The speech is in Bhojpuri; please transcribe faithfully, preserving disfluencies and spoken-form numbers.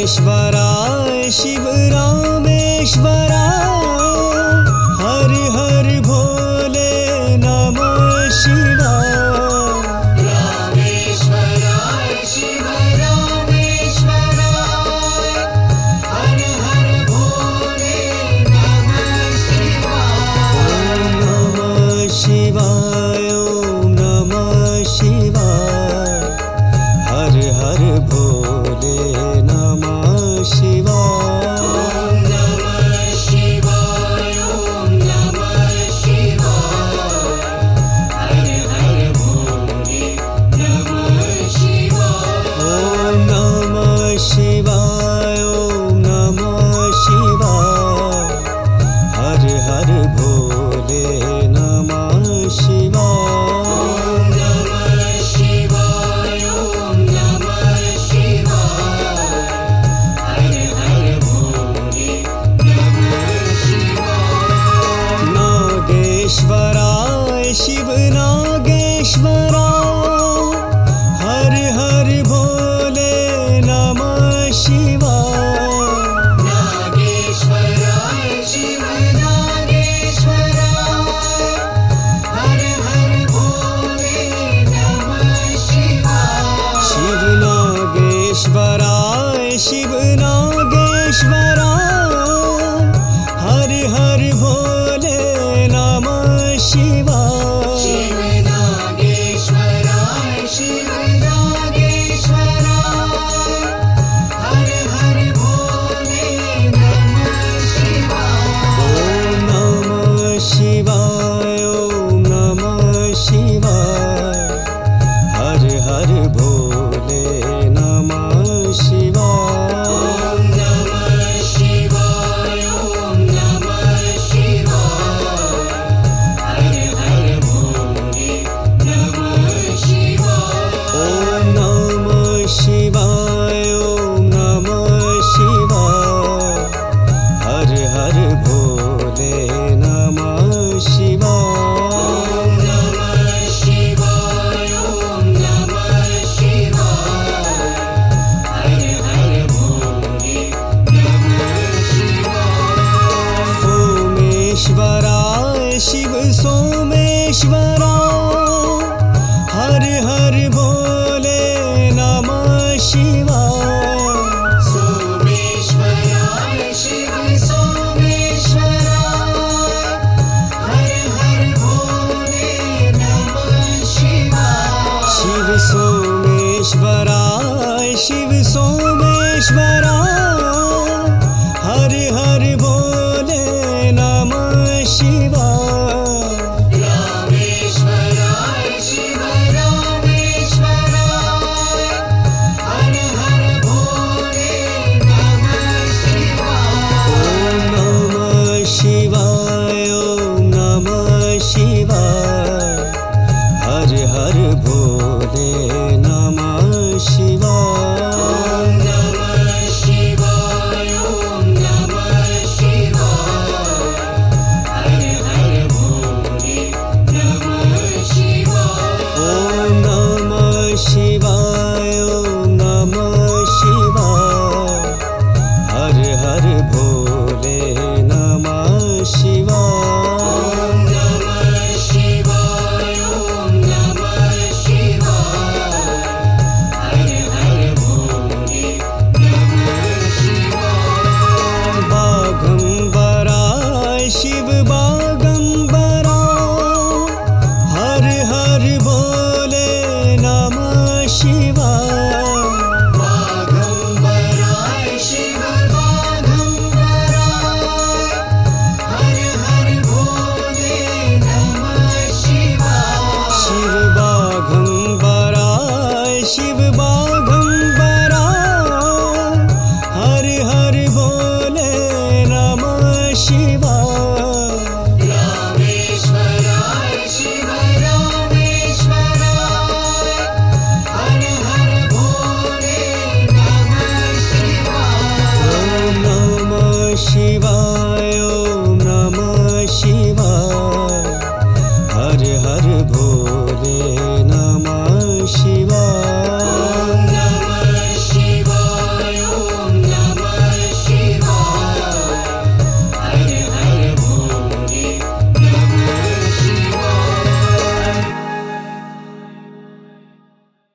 नागेश्वराय शिव रामेश्वराय हर हर भोले नमः शिवाय। रामेश्वराय शिव रामेश्वराय हर हर भोले नमः शिवाय। ओम नमः शिवाय ओम नमः शिवाय हर हर भोले नमः शिवाय। नागेश्वराय शिव नागेश्वराय हर हर भोले नमः शिवाय। नागेश्वराय शिव नागेश्वराय हर हर भोले नमः शिवाय। शिव नागेश्वराय शिव नागेश्वराय हर हर भोले नमः शिवाय। शिव नागेश्वराय शिव नागेश्वराय हर हर भोले नमः शिवाय। ओम नमः शिवाय ओम नमः शिवाय हर हर भोले नमः शिवाय। ओम नमः शिवाय ओम नमः शिवाय हर हर भोले नमः शिवाय। ओम नमः शिवाय ओम नमः शिवाय हर हर भोले नमः शिवाय। ओम नमः शिवाय ओम नमः शिवाय हर हर भोले नमः शिवाय। सोमेश्वराय शिव सोमेश्वराय हर हर भोले नमः शिवाय। सोमेश्वराय शिव सोमेश्वराय हर हर भोले नमः शिवाय। शिव सोमेश्वराय शिव सोमेश्वराय